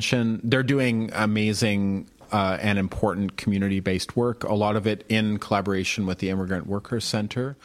mention, they're doing amazing and important community-based work, a lot of it in collaboration with the Immigrant Workers Center.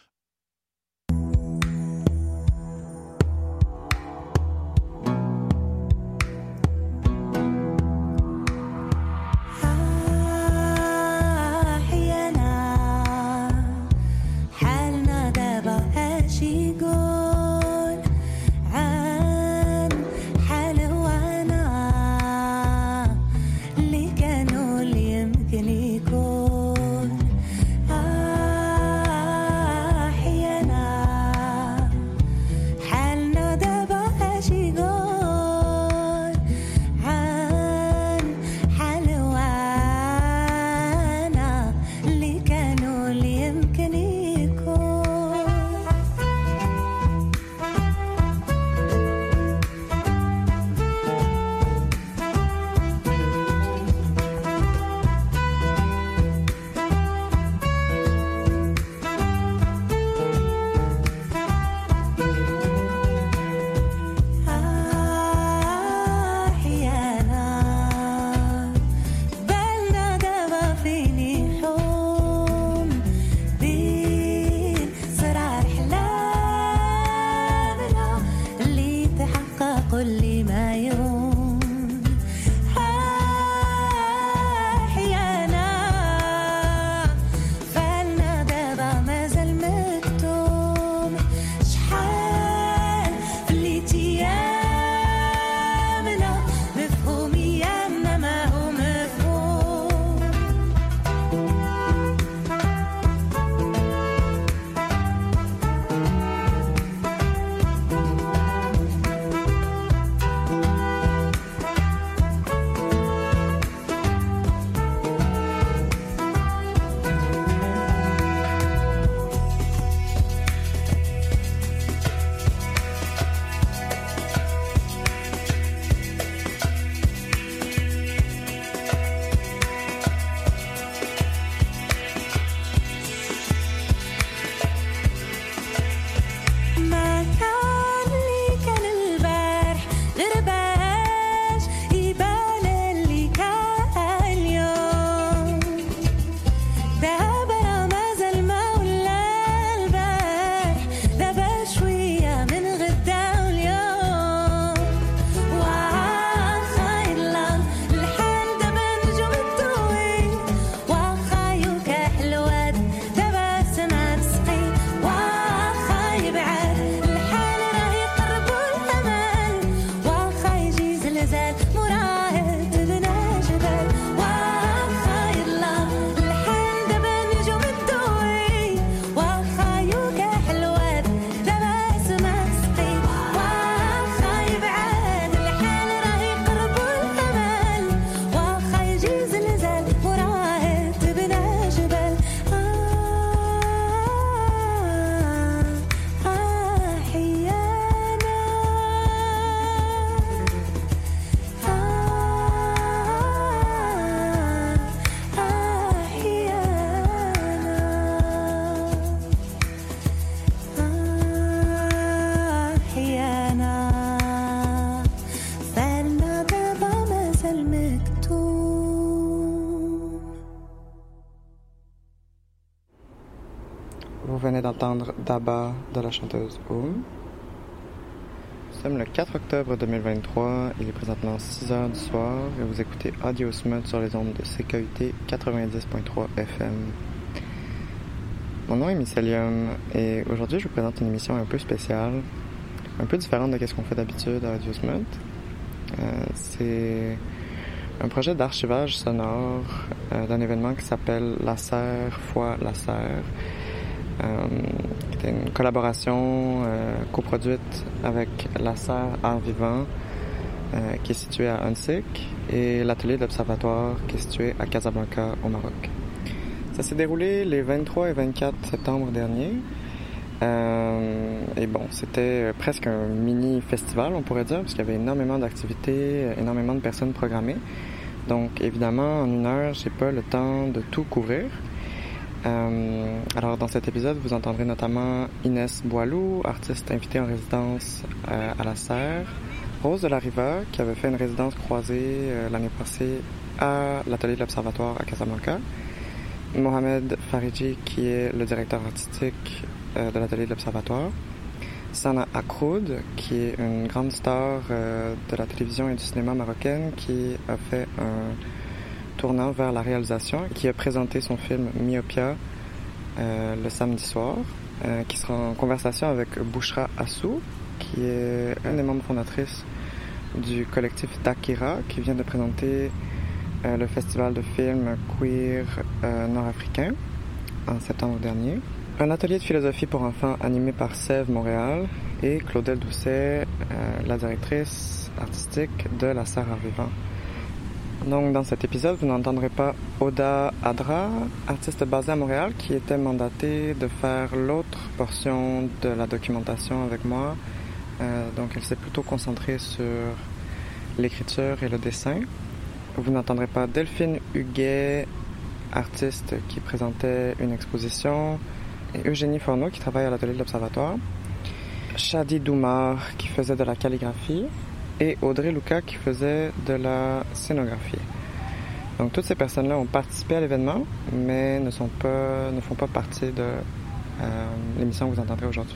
Vous venez d'entendre Daba de la chanteuse Oum. Nous sommes le 4 octobre 2023, il est présentement 6h du soir et vous écoutez Audio Smut sur les ondes de CKUT 90.3 FM. Mon nom est Mycelium et aujourd'hui je vous présente une émission un peu spéciale, un peu différente de ce qu'on fait d'habitude à Audio Smut. C'est un projet d'archivage sonore d'un événement qui s'appelle La Serre fois La Serre. C'était une collaboration coproduite avec La Serre Art Vivant qui est située à Hunsik et l'atelier d'observatoire qui est situé à Casablanca au Maroc. Ça s'est déroulé les 23 et 24 septembre dernier. Et bon, c'était presque un mini-festival, on pourrait dire, parce qu'il y avait énormément d'activités, énormément de personnes programmées. Donc, évidemment, en une heure, j'ai pas le temps de tout couvrir. Alors, dans cet épisode, vous entendrez notamment Inès Boilou, artiste invitée en résidence à La Serre, Rose de la Riva, qui avait fait une résidence croisée l'année passée à l'atelier de l'Observatoire à Casablanca. Mohamed Faridji, qui est le directeur artistique de l'atelier de l'Observatoire. Sana Akroud, qui est une grande star de la télévision et du cinéma marocaine, qui a fait un tournant vers la réalisation, qui a présenté son film Myopia le samedi soir, qui sera en conversation avec Bouchra Assou, qui est une des membres fondatrices du collectif Dakira, qui vient de présenter le festival de films queer nord-africain en septembre dernier. Un atelier de philosophie pour enfants animé par Sève Montréal et Claudel Doucet, la directrice artistique de la Serre Art Vivant. Donc, dans cet épisode, vous n'entendrez pas Oda Adra, artiste basée à Montréal, qui était mandatée de faire l'autre portion de la documentation avec moi. Donc, elle s'est plutôt concentrée sur l'écriture et le dessin. Vous n'entendrez pas Delphine Huguet, artiste qui présentait une exposition, et Eugénie Forneau, qui travaille à l'atelier de l'Observatoire, Shadi Doumar, qui faisait de la calligraphie, et Audrey Lucas, qui faisait de la scénographie. Donc, toutes ces personnes-là ont participé à l'événement, mais ne font pas partie de l'émission que vous entendrez aujourd'hui.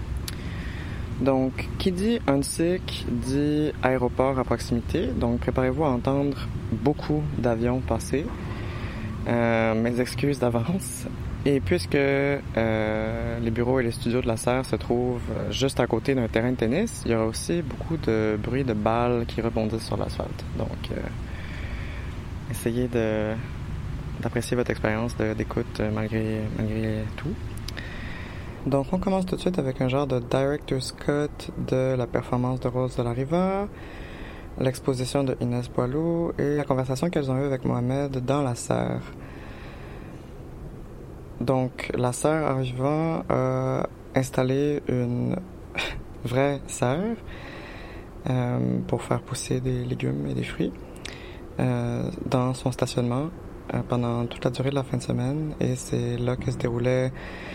Donc, qui dit UNSIC dit aéroport à proximité. Donc, préparez-vous à entendre beaucoup d'avions passer. Mes excuses d'avance. Et puisque les bureaux et les studios de la Serre se trouvent juste à côté d'un terrain de tennis, il y aura aussi beaucoup de bruit de balles qui rebondissent sur l'asphalte. Donc, essayez d'apprécier votre expérience d'écoute malgré tout. Donc, on commence tout de suite avec un genre de director's cut de la performance de Rose de la Riva, l'exposition de Inès Boileau et la conversation qu'elles ont eue avec Mohamed dans la Serre. Donc, la Serre Art Vivant a installé une vraie serre pour faire pousser des légumes et des fruits dans son stationnement pendant toute la durée de la fin de semaine. Et c'est là que se déroulait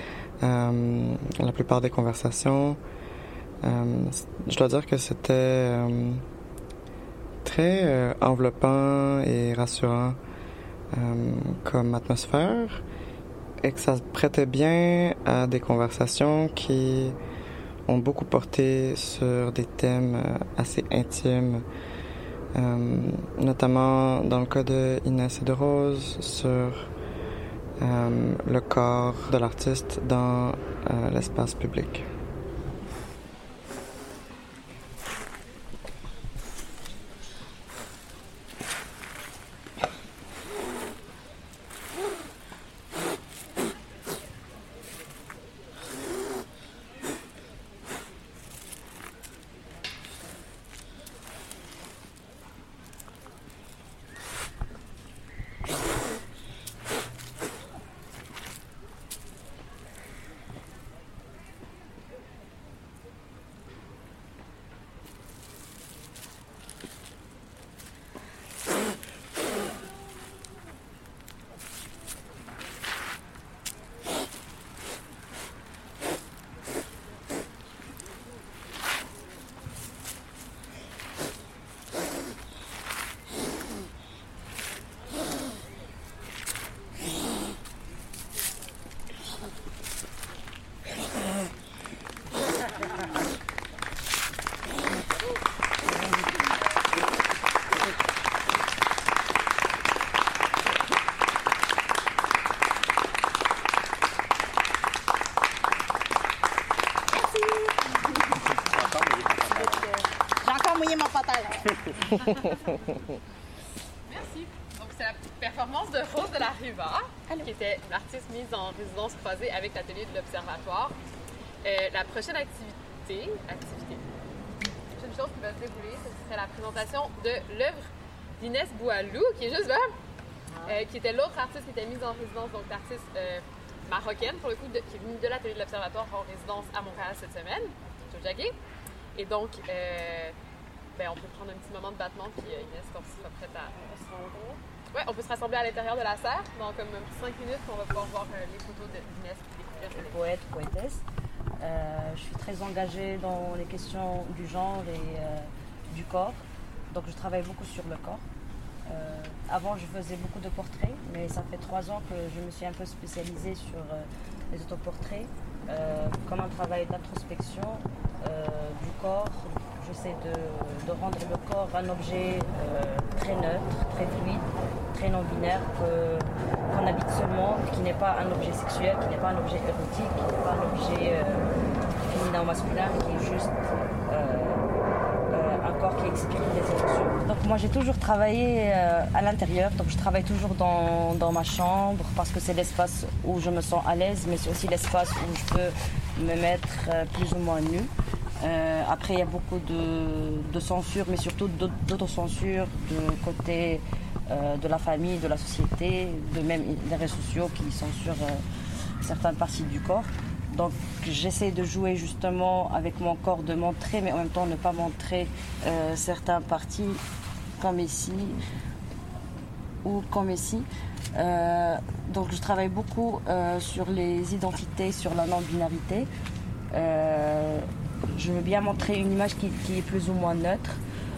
la plupart des conversations. Je dois dire que c'était très enveloppant et rassurant comme atmosphère, et que ça se prêtait bien à des conversations qui ont beaucoup porté sur des thèmes assez intimes, notamment dans le cas de Inès et de Rose, sur le corps de l'artiste dans l'espace public. Merci. Donc, c'est la performance de Rose de la Riva, qui était l'artiste mise en résidence croisée avec l'atelier de l'Observatoire. La prochaine activité, une chose qui va se dérouler, ce serait la présentation de l'œuvre d'Inès Boileau, qui est juste là, qui était l'autre artiste qui était mise en résidence, donc l'artiste marocaine, pour le coup, qui est venue de l'atelier de l'Observatoire en résidence à Montréal cette semaine, Jojagé. Et donc, on peut prendre un petit moment de battement, puis Inès, quand tu seras prête à... Ouais, on peut se rassembler à l'intérieur de la serre. Dans comme 5 minutes, on va pouvoir voir les photos d'Inès et découvrir ses poétesse. Je suis très engagée dans les questions du genre et du corps. Donc je travaille beaucoup sur le corps. Avant, je faisais beaucoup de portraits, mais ça fait 3 ans que je me suis un peu spécialisée sur les autoportraits, comme un travail d'introspection du corps. J'essaie de rendre le corps un objet très neutre, très fluide, très non-binaire, qu'on habite seulement, qui n'est pas un objet sexuel, qui n'est pas un objet érotique, qui n'est pas un objet féminin ou masculin, qui est juste un corps qui exprime des émotions. Donc moi j'ai toujours travaillé à l'intérieur, donc je travaille toujours dans ma chambre parce que c'est l'espace où je me sens à l'aise, mais c'est aussi l'espace où je peux me mettre plus ou moins nue. Après il y a beaucoup de censure, mais surtout d'autocensure de côté de la famille, de la société, de même des réseaux sociaux qui censurent certaines parties du corps. Donc j'essaie de jouer justement avec mon corps, de montrer, mais en même temps ne pas montrer certaines parties comme ici ou comme ici. Donc je travaille beaucoup sur les identités, sur la non-binarité. Je veux bien montrer une image qui est plus ou moins neutre.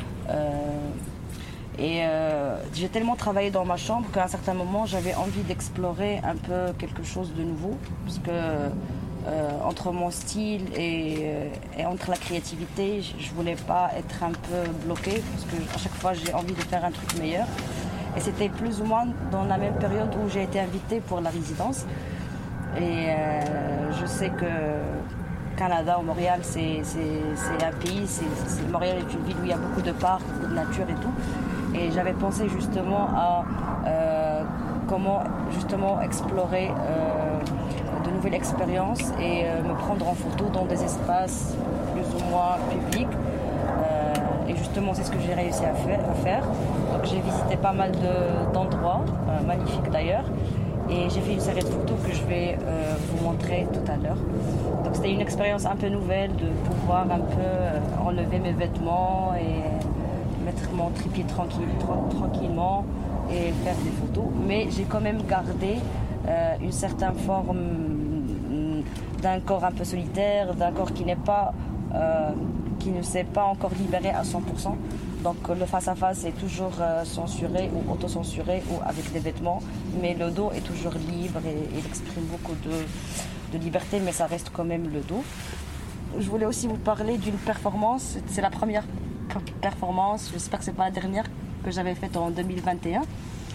J'ai tellement travaillé dans ma chambre qu'à un certain moment j'avais envie d'explorer un peu quelque chose de nouveau, parce que entre mon style et entre la créativité, je voulais pas être un peu bloquée, parce que à chaque fois j'ai envie de faire un truc meilleur. Et c'était plus ou moins dans la même période où j'ai été invitée pour la résidence. Et je sais que Canada ou Montréal, c'est un pays, Montréal est une ville où il y a beaucoup de parcs, beaucoup de nature et tout. Et j'avais pensé justement à comment justement explorer de nouvelles expériences et me prendre en photo dans des espaces plus ou moins publics. Et justement, c'est ce que j'ai réussi à faire. Donc j'ai visité pas mal d'endroits, magnifiques d'ailleurs. Et j'ai fait une série de photos que je vais vous montrer tout à l'heure. Donc c'était une expérience un peu nouvelle de pouvoir un peu enlever mes vêtements et mettre mon trépied tranquillement et faire des photos. Mais j'ai quand même gardé une certaine forme d'un corps un peu solitaire, d'un corps qui ne s'est pas encore libéré à 100%. Donc le face-à-face est toujours censuré ou autocensuré ou avec des vêtements, mais le dos est toujours libre et il exprime beaucoup de liberté, mais ça reste quand même le dos. Je voulais aussi vous parler d'une performance, c'est la première performance, j'espère que ce n'est pas la dernière, que j'avais faite en 2021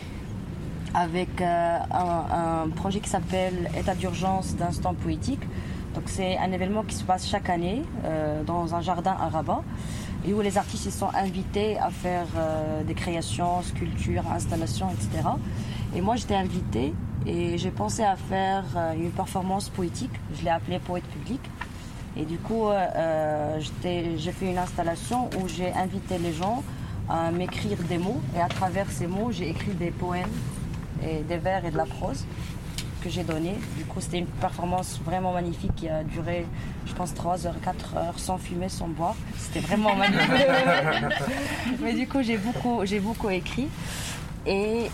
avec un projet qui s'appelle État d'urgence d'instant poétique. Donc c'est un événement qui se passe chaque année dans un jardin à Rabat, et où les artistes sont invités à faire des créations, sculptures, installations, etc. Et moi j'étais invitée et j'ai pensé à faire une performance poétique, je l'ai appelée Poète public. Et du coup j'ai fait une installation où j'ai invité les gens à m'écrire des mots, et à travers ces mots j'ai écrit des poèmes et des vers et de la prose que j'ai donné. Du coup c'était une performance vraiment magnifique qui a duré je pense 3 heures, 4 heures sans fumer, sans boire. C'était vraiment magnifique. Mais du coup j'ai beaucoup écrit et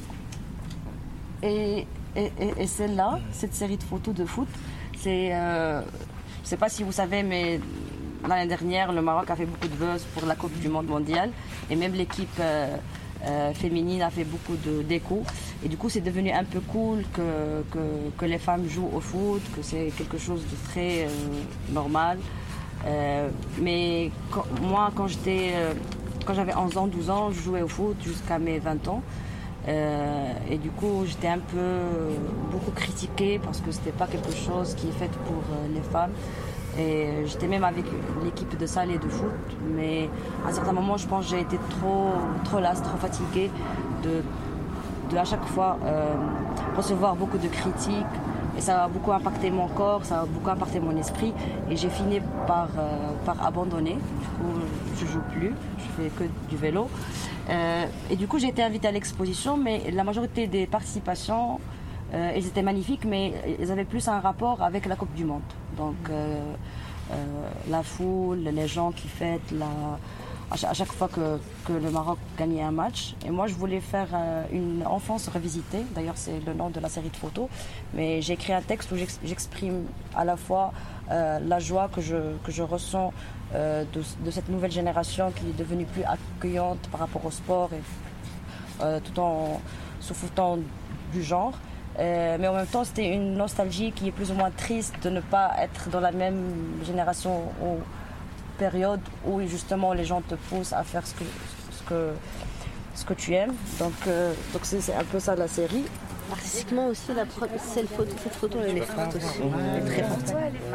celle-là, cette série de photos de foot, c'est je sais pas si vous savez, mais l'année dernière le Maroc a fait beaucoup de buzz pour la Coupe du Monde mondiale, et même l'équipe féminine a fait beaucoup d'écho. Et du coup, c'est devenu un peu cool que les femmes jouent au foot, que c'est quelque chose de très normal. Mais quand j'avais 11 ans, 12 ans, je jouais au foot jusqu'à mes 20 ans. Et du coup, j'étais beaucoup critiquée parce que c'était pas quelque chose qui est fait pour les femmes. Et j'étais même avec l'équipe de salle et de foot, mais à un certain moment je pense que j'ai été trop lasse, trop fatiguée de à chaque fois recevoir beaucoup de critiques, et ça a beaucoup impacté mon corps, ça a beaucoup impacté mon esprit, et j'ai fini par abandonner. Du coup je joue plus, je fais que du vélo, et du coup j'ai été invitée à l'exposition, mais la majorité des participations elles étaient magnifiques, mais elles avaient plus un rapport avec la Coupe du Monde. Donc la foule, les gens qui fêtent à chaque fois que le Maroc gagnait un match. Et moi, je voulais faire une enfance revisitée. D'ailleurs, c'est le nom de la série de photos. Mais j'ai écrit un texte où j'exprime à la fois la joie que je ressens de cette nouvelle génération qui est devenue plus accueillante par rapport au sport, et, tout en se foutant du genre. Mais en même temps, c'était une nostalgie qui est plus ou moins triste de ne pas être dans la même génération ou période où justement les gens te poussent à faire ce que tu aimes. Donc c'est un peu ça la série. Artistiquement aussi, cette photo elle est forte aussi, elle est très forte.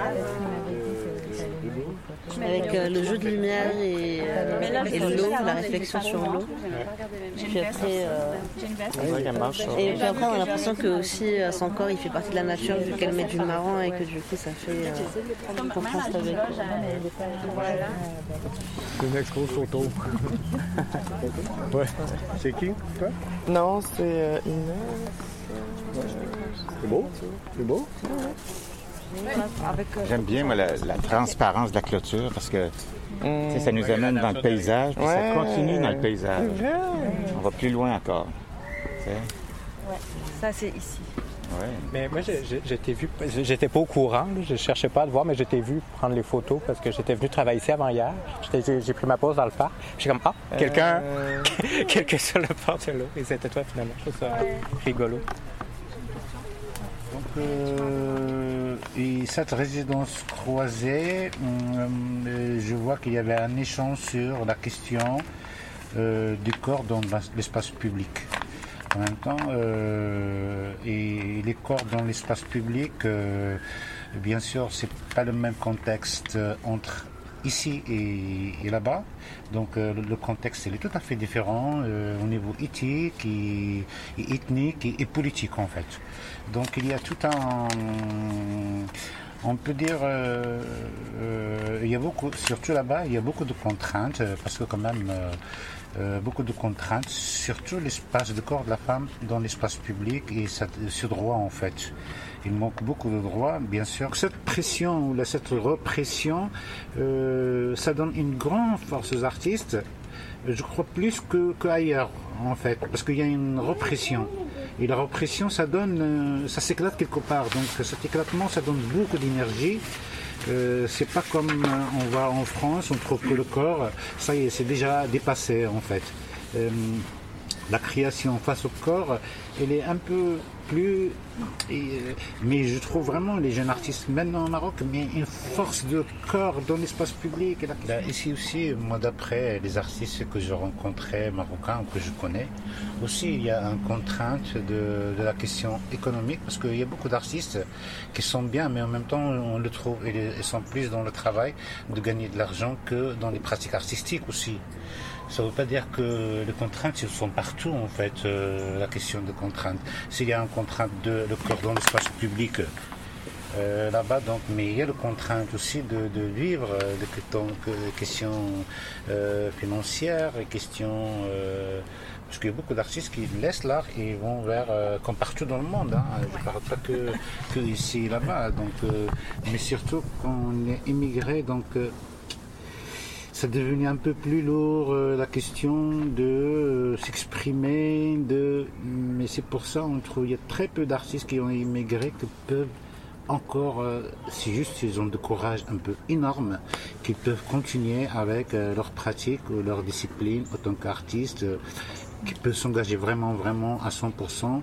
Avec le jeu de lumière et l'eau, la réflexion sur l'eau. Puis après, et puis après, on a l'impression que aussi son corps il fait partie de la nature vu qu'elle met du marron et que du coup ça fait contraste avec. C'est une expo photo. Ouais. C'est qui toi? Non, c'est Inès. C'est beau? C'est beau? J'aime bien moi, la transparence de la clôture parce que ça nous amène dans le paysage, puis ça continue dans le paysage. On va plus loin encore. Ouais, ça c'est ici. Ouais. Mais moi, j'étais pas au courant, là, je cherchais pas à te voir, mais j'étais vu prendre les photos parce que j'étais venu travailler ici avant hier. J'ai pris ma pause dans le parc. J'étais comme, quelqu'un sur le port de l'eau. Et c'était toi finalement. Je trouve ça rigolo. Donc, et cette résidence croisée, je vois qu'il y avait un échange sur la question du corps dans l'espace public. En même temps, et les corps dans l'espace public, bien sûr, c'est pas le même contexte entre ici et là-bas. Donc le contexte il est tout à fait différent au niveau éthique et ethnique et politique en fait. Donc il y a tout un... On peut dire, il y a beaucoup, surtout là-bas, il y a beaucoup de contraintes, parce que quand même, beaucoup de contraintes, surtout l'espace de corps de la femme dans l'espace public et ce droit en fait. Il manque beaucoup de droits, bien sûr. Cette pression ou cette répression, ça donne une grande force aux artistes, je crois plus qu'ailleurs en fait, parce qu'il y a une répression. Et la répression, ça s'éclate quelque part. Donc cet éclatement, ça donne beaucoup d'énergie. C'est pas comme on va en France, on trouve que le corps, ça y est, c'est déjà dépassé en fait. La création face au corps, elle est un peu plus... mais je trouve vraiment les jeunes artistes maintenant au Maroc, mais une force de corps dans l'espace public. Là, ici aussi, moi d'après les artistes que je rencontrais, marocains, que je connais, aussi il y a une contrainte de la question économique, parce qu'il y a beaucoup d'artistes qui sont bien, mais en même temps on le trouve, ils sont plus dans le travail de gagner de l'argent que dans les pratiques artistiques aussi. Ça ne veut pas dire que les contraintes sont partout en fait, la question de contraintes. S'il y a une contrainte de le corps dans l'espace public là-bas, donc, mais il y a la contrainte aussi de vivre, des questions financières, des questions... parce qu'il y a beaucoup d'artistes qui laissent l'art et vont vers, comme partout dans le monde, hein. Je ne parle pas que ici et là-bas, donc, mais surtout quand on est immigré, donc... c'est devenu un peu plus lourd la question de s'exprimer, mais c'est pour ça on trouve il y a très peu d'artistes qui ont immigré qui peuvent encore, c'est juste qu'ils ont de courage un peu énorme, qu'ils peuvent continuer avec leur pratique ou leur discipline en tant qu'artiste, qui peuvent s'engager vraiment à 100%.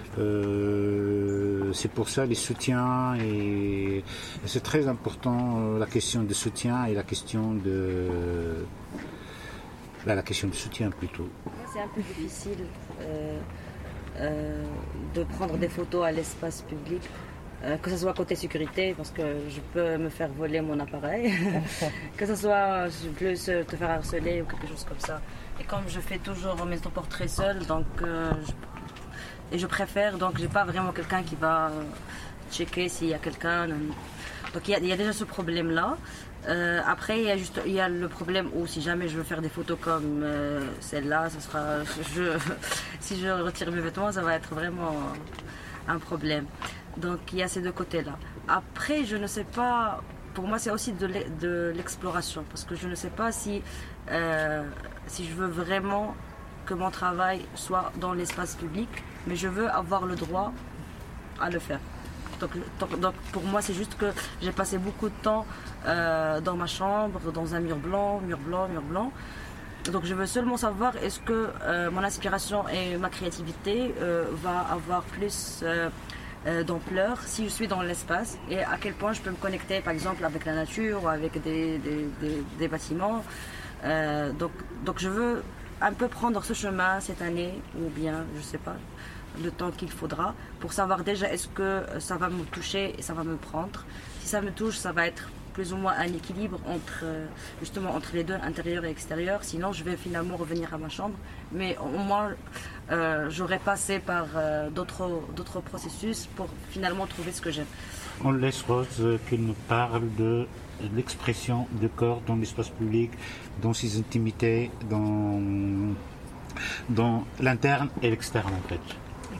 C'est pour ça les soutiens et c'est très important la question de soutien et la question de soutien plutôt. C'est un peu difficile de prendre des photos à l'espace public, que ce soit côté sécurité parce que je peux me faire voler mon appareil, que ce soit plus te faire harceler ou quelque chose comme ça. Et comme je fais toujours mes portraits seul, donc et je préfère, donc j'ai pas vraiment quelqu'un qui va checker s'il y a quelqu'un. Donc il y a déjà ce problème-là. Après, il y a le problème où si jamais je veux faire des photos comme celle-là, ça sera, si je retire mes vêtements, ça va être vraiment un problème. Donc il y a ces deux côtés-là. Après, je ne sais pas pour moi, c'est aussi de l'exploration, parce que je ne sais pas si je veux vraiment que mon travail soit dans l'espace public, mais je veux avoir le droit à le faire. Donc pour moi, c'est juste que j'ai passé beaucoup de temps dans ma chambre, dans un mur blanc. Donc je veux seulement savoir est-ce que mon inspiration et ma créativité va avoir plus d'ampleur si je suis dans l'espace, et à quel point je peux me connecter par exemple avec la nature ou avec des bâtiments. Donc je veux un peu prendre ce chemin cette année, ou bien je sais pas, le temps qu'il faudra pour savoir déjà est-ce que ça va me toucher et ça va me prendre. Si ça me touche, ça va être plus ou moins un équilibre entre les deux, intérieur et extérieur. Sinon, je vais finalement revenir à ma chambre. Mais au moins, j'aurais passé par d'autres processus pour finalement trouver ce que j'aime. On laisse Rose qui nous parle de l'expression du corps dans l'espace public, dans ses intimités, dans l'interne et l'externe en fait.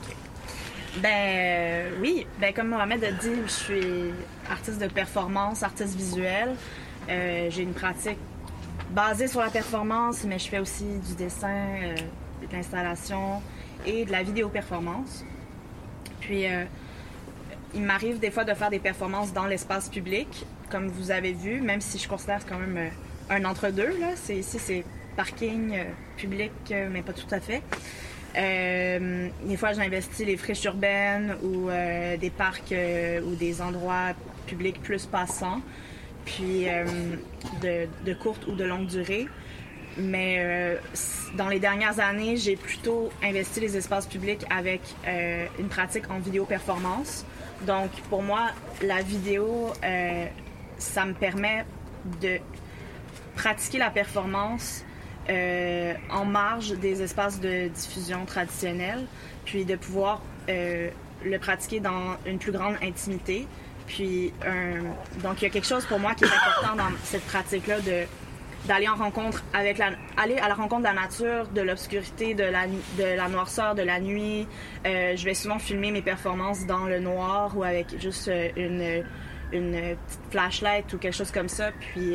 Oui, comme Mohamed a dit, je suis artiste de performance, artiste visuel. J'ai une pratique basée sur la performance, mais je fais aussi du dessin, de l'installation et de la vidéo-performance. Puis, il m'arrive des fois de faire des performances dans l'espace public, comme vous avez vu, même si je considère quand même un entre-deux. Ici, c'est parking public, mais pas tout à fait. Des fois, j'investis les friches urbaines ou des parcs ou des endroits publics plus passants, puis de courte ou de longue durée. Mais dans les dernières années, j'ai plutôt investi les espaces publics avec une pratique en vidéo-performance. Donc, pour moi, la vidéo, ça me permet de pratiquer la performance en marge des espaces de diffusion traditionnels, puis de pouvoir le pratiquer dans une plus grande intimité. Puis, donc, il y a quelque chose pour moi qui est important dans cette pratique-là d'aller en rencontre aller à la rencontre de la nature, de l'obscurité, de la noirceur, de la nuit. Je vais souvent filmer mes performances dans le noir ou avec juste une petite flashlight ou quelque chose comme ça. Puis,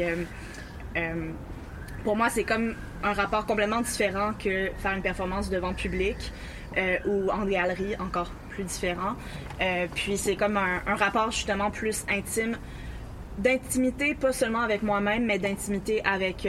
pour moi, c'est comme un rapport complètement différent que faire une performance devant public ou en galerie, encore plus différent. Puis c'est comme un rapport justement plus intime, d'intimité, pas seulement avec moi-même, mais d'intimité avec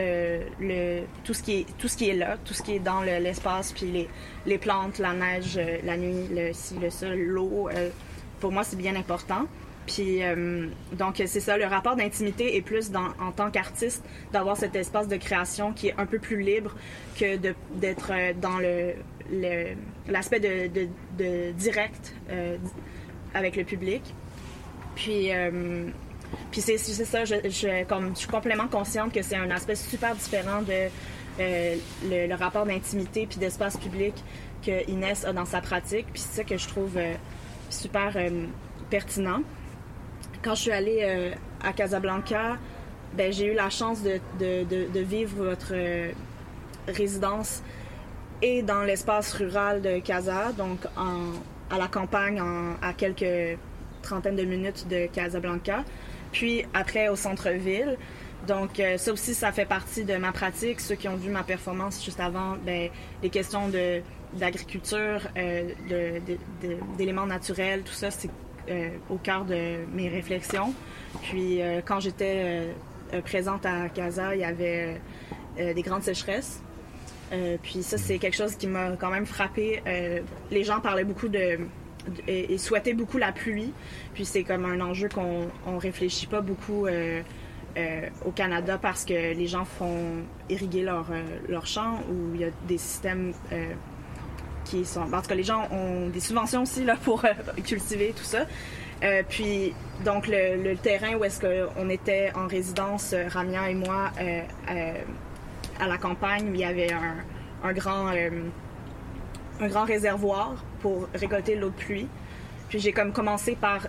tout ce qui est là, tout ce qui est dans l'espace, puis les plantes, la neige, la nuit, le sol, l'eau. Pour moi, c'est bien important. Puis, donc, c'est ça, le rapport d'intimité est plus en tant qu'artiste, d'avoir cet espace de création qui est un peu plus libre que d'être dans l'aspect de direct avec le public. Puis c'est ça, je suis complètement consciente que c'est un aspect super différent de le rapport d'intimité puis d'espace public que Inès a dans sa pratique. Puis c'est ça que je trouve super pertinent. Quand je suis allée à Casablanca, j'ai eu la chance de vivre votre résidence et dans l'espace rural de Casa, donc à la campagne, à quelques trentaines de minutes de Casablanca, puis après au centre-ville. Donc ça aussi, ça fait partie de ma pratique. Ceux qui ont vu ma performance juste avant, les questions d'agriculture, d'éléments naturels, tout ça, c'est au cœur de mes réflexions. Puis quand j'étais présente à Casa, il y avait des grandes sécheresses. Puis ça, c'est quelque chose qui m'a quand même frappée. Les gens parlaient beaucoup et souhaitaient beaucoup la pluie. Puis c'est comme un enjeu qu'on réfléchit pas beaucoup au Canada parce que les gens font irriguer leurs champs où il y a des systèmes qui sont... En tout cas, les gens ont des subventions aussi là, pour cultiver tout ça. Puis, donc, le terrain où est-ce qu'on était en résidence, Ramia et moi, à la campagne, il y avait un grand réservoir pour récolter l'eau de pluie. Puis, j'ai comme commencé par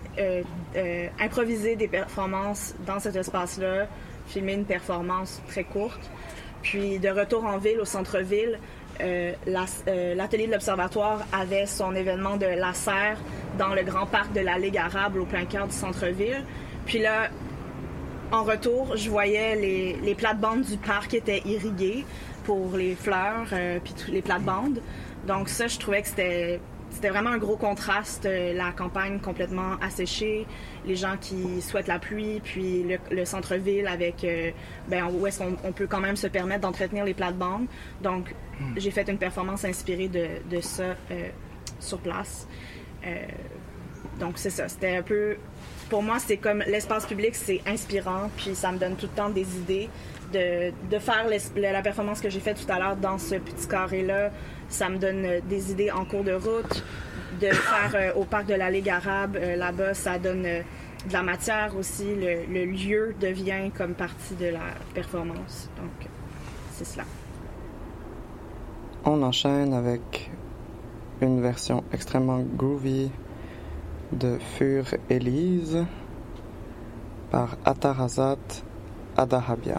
improviser des performances dans cet espace-là, filmer une performance très courte. Puis, de retour en ville, au centre-ville, l'atelier de l'Observatoire avait son événement de la serre dans le grand parc de la Ligue arabe au plein cœur du centre-ville. Puis là, en retour, je voyais les plates-bandes du parc étaient irriguées pour les fleurs, puis les plates-bandes. Donc ça, je trouvais que c'était vraiment un gros contraste, la campagne complètement asséchée, les gens qui souhaitent la pluie, puis le centre-ville avec où est-ce qu'on peut quand même se permettre d'entretenir les plates-bandes. Donc, j'ai fait une performance inspirée de ça sur place. Donc, c'est ça. C'était un peu... Pour moi, c'est comme l'espace public, c'est inspirant, puis ça me donne tout le temps des idées. De faire la performance que j'ai faite tout à l'heure dans ce petit carré-là, ça me donne des idées en cours de route. De faire au parc de la Ligue arabe, là-bas, ça donne de la matière aussi. Le lieu devient comme partie de la performance. Donc, c'est cela. On enchaîne avec une version extrêmement groovy de Fur Elise par Atarazat Adahabia.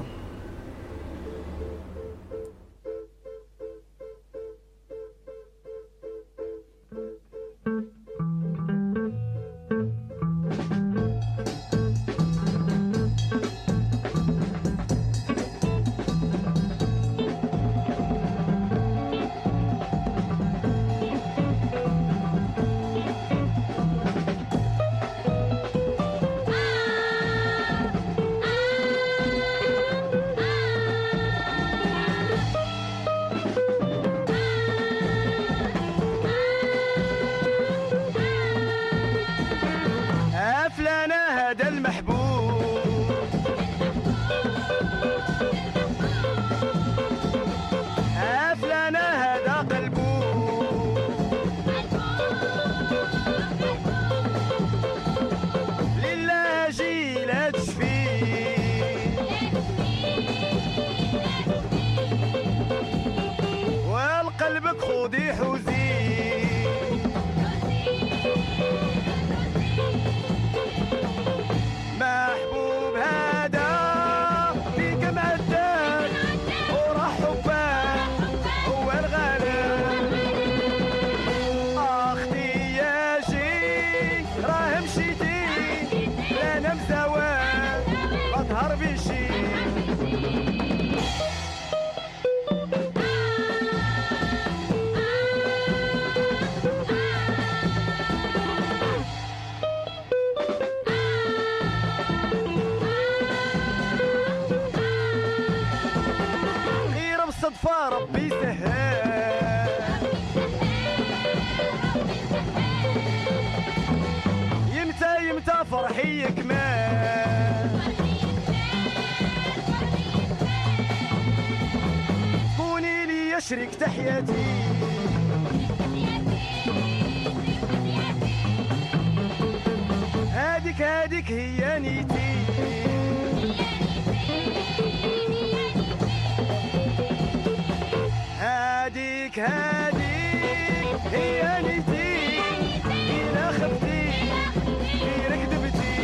شريك تحياتي هاديك هي نيتي هاديك هي نيتي إلا خفتي غير كذبتي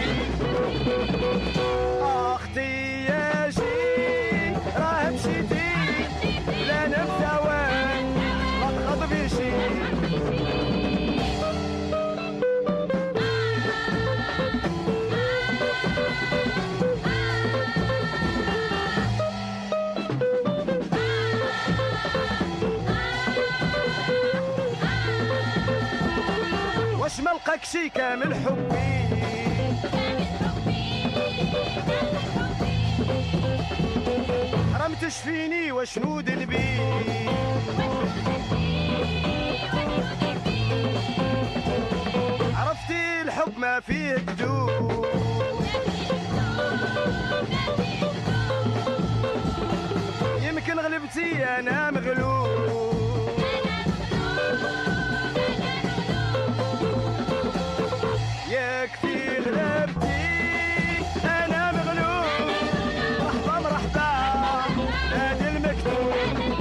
أختي يا شي راه مشيتي لا نبتوان ما تغضبيش واش ما لقاك شي كامل حبي حرام تشفيني وشنو ذنبي عرفتي الحب ما فيه كذوب يمكن غلبتي انا مغلوب يكفي غلبتي انا مغلوب مرحبا نادي المكتوب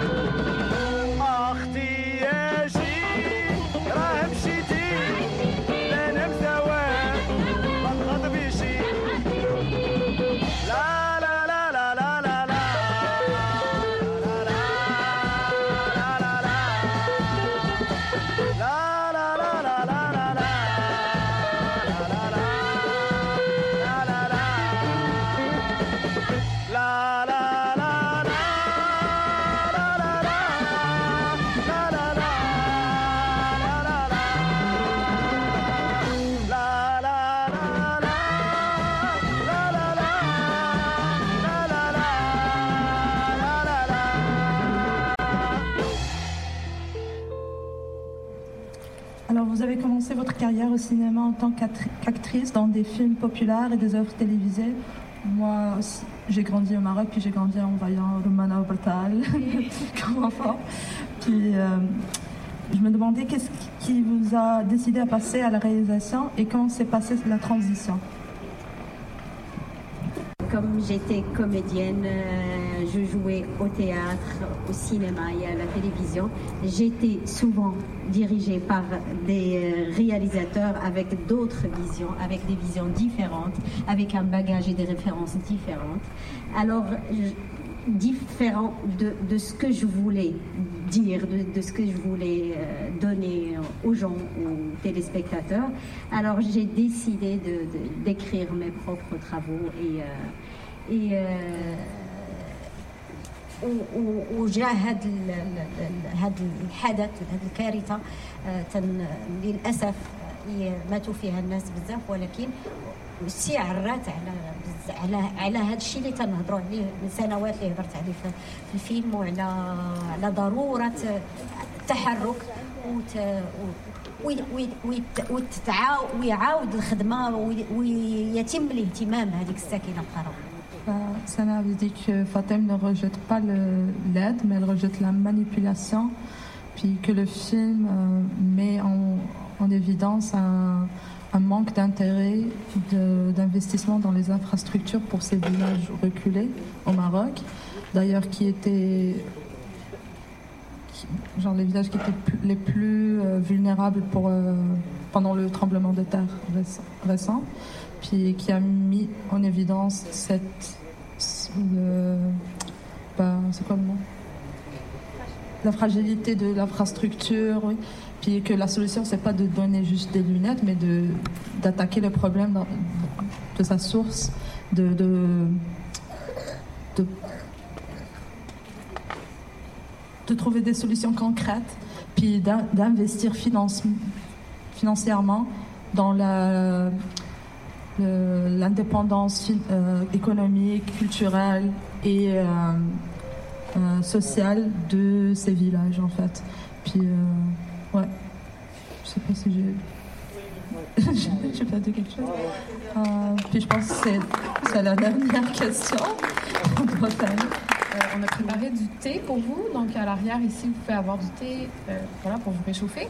اختي يا شي راه مشيتي لا نمساواه ما تغضبيش لا لا لا لا لا لا لا Alors, vous avez commencé votre carrière au cinéma en tant qu'actrice dans des films populaires et des œuvres télévisées. Moi aussi, j'ai grandi au Maroc, puis j'ai grandi en voyant Rumana Obertal comme enfant. Puis, je me demandais qu'est-ce qui vous a décidé à passer à la réalisation et comment s'est passée la transition. Comme j'étais comédienne, je jouais au théâtre, au cinéma et à la télévision. J'étais souvent dirigée par des réalisateurs avec d'autres visions, avec des visions différentes, avec un bagage et des références différentes. Alors, différent de ce que je voulais dire, de ce que je voulais donner aux gens, aux téléspectateurs. Alors j'ai décidé d'écrire mes propres travaux وجاء هذا الحدث هذه الكارثه للاسف ماتوا فيها الناس بزاف ولكن استعرات على هذا الشيء اللي تنهضروا عليه من سنوات اللي هضرت عليه في الفيلم وعلى ضروره التحرك ويعاود الخدمه ويتم الاهتمام بهذيك الساكنه القرار. Sana avait dit que Fatem ne rejette pas l'aide, mais elle rejette la manipulation, puis que le film met en évidence un manque d'intérêt, d'investissement dans les infrastructures pour ces villages reculés au Maroc. D'ailleurs, les villages qui étaient les plus vulnérables pendant le tremblement de terre récent, puis qui a mis en évidence c'est quoi le mot ? La fragilité de l'infrastructure, oui. Puis que la solution, c'est pas de donner juste des lunettes, mais d'attaquer le problème de sa source, de trouver des solutions concrètes, puis d'investir financièrement dans l'indépendance économique, culturelle et sociale de ces villages, en fait. Puis, ouais, je sais pas si j'ai pas dit quelque chose. Puis je pense que c'est la dernière question. On a préparé du thé pour vous. Donc, à l'arrière, ici, vous pouvez avoir du thé pour vous réchauffer.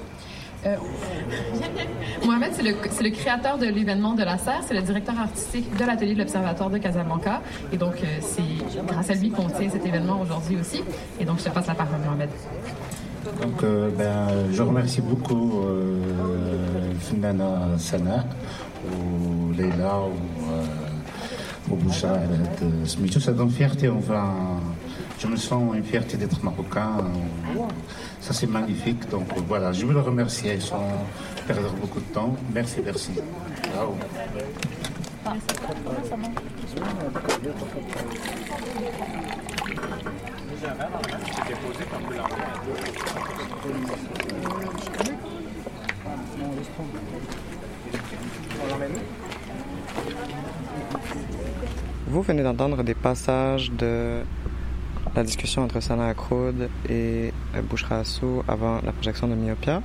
Mohamed, c'est le créateur de l'événement de la serre, c'est le directeur artistique de l'atelier de l'Observatoire de Casablanca. Et donc, c'est grâce à lui qu'on tient cet événement aujourd'hui aussi. Et donc, je te passe la parole, Mohamed. Donc, je remercie beaucoup Fnana Sana, ou Leila, ou Boucha. Ça donne fierté, enfin. Je me sens une fierté d'être marocain. Ça, c'est magnifique. Donc, voilà, je veux le remercier sans perdre beaucoup de temps. Merci, merci. Bravo. Vous venez d'entendre des passages de la discussion entre Sana Akroud et Bouchra Assou avant la projection de Myopia.